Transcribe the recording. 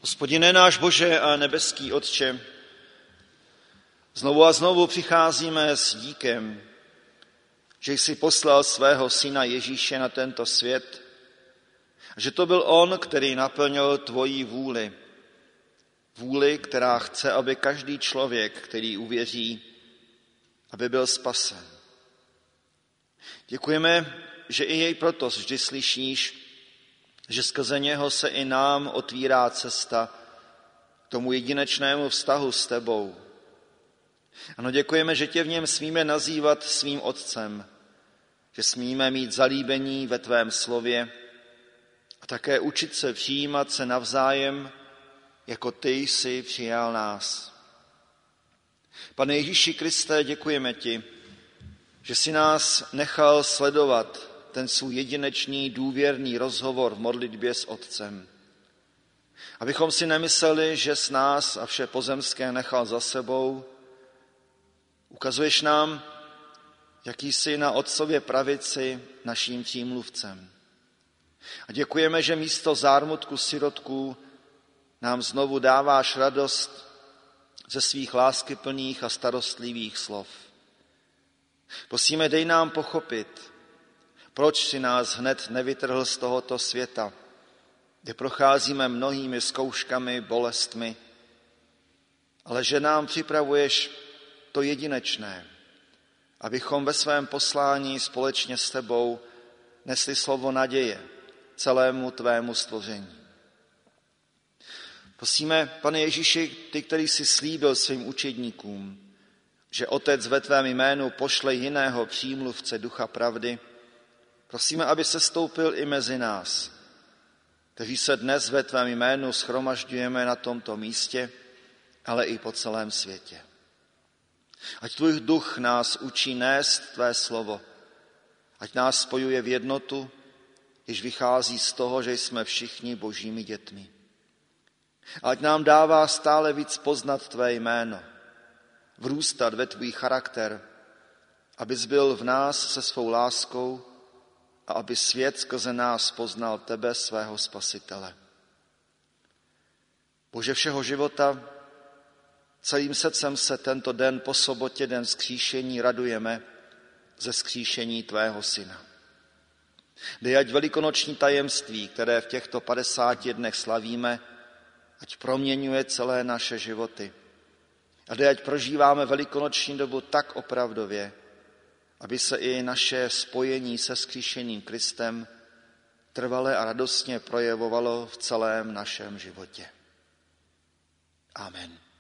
Hospodine náš Bože a nebeský Otče, znovu a znovu přicházíme s díkem, že jsi poslal svého syna Ježíše na tento svět, že to byl on, který naplnil tvoji vůli. Vůli, která chce, aby každý člověk, který uvěří, aby byl spasen. Děkujeme, že i jej proto vždy slyšíš, že skrze něho se i nám otvírá cesta k tomu jedinečnému vztahu s tebou. Ano, děkujeme, že tě v něm smíme nazývat svým otcem, že smíme mít zalíbení ve tvém slově a také učit se přijímat se navzájem, jako ty jsi přijal nás. Pane Ježíši Kriste, děkujeme ti, že jsi nás nechal sledovat ten svůj jedinečný důvěrný rozhovor v modlitbě s Otcem. Abychom si nemysleli, že s nás a vše pozemské nechal za sebou, ukazuješ nám, jaký jsi na Otcově pravici naším přímluvcem. A děkujeme, že místo zármutku sirotků nám znovu dáváš radost ze svých láskyplných a starostlivých slov. Prosíme, dej nám pochopit, proč si nás hned nevytrhl z tohoto světa, kde procházíme mnohými zkouškami, bolestmi, ale že nám připravuješ to jedinečné, abychom ve svém poslání společně s tebou nesli slovo naděje celému tvému stvoření. Prosíme, Pane Ježíši, ty, který jsi slíbil svým učedníkům, že Otec ve tvém jménu pošle jiného přímluvce Ducha pravdy, prosíme, aby se stoupil i mezi nás, kteří se dnes ve tvém jménu shromažďujeme na tomto místě, ale i po celém světě. Ať tvůj duch nás učí nést tvé slovo, ať nás spojuje v jednotu, jež vychází z toho, že jsme všichni božími dětmi. Ať nám dává stále víc poznat tvé jméno, vrůstat ve tvůj charakter, abys byl v nás se svou láskou a aby svět skrze nás poznal tebe, svého Spasitele. Bože všeho života, celým srdcem se tento den po sobotě, den vzkříšení, radujeme ze vzkříšení tvého syna. Dej, ať velikonoční tajemství, které v těchto 50 dnech slavíme, ať proměňuje celé naše životy. A dej, ať prožíváme velikonoční dobu tak opravdově, aby se i naše spojení se vzkříšeným Kristem trvale a radostně projevovalo v celém našem životě. Amen.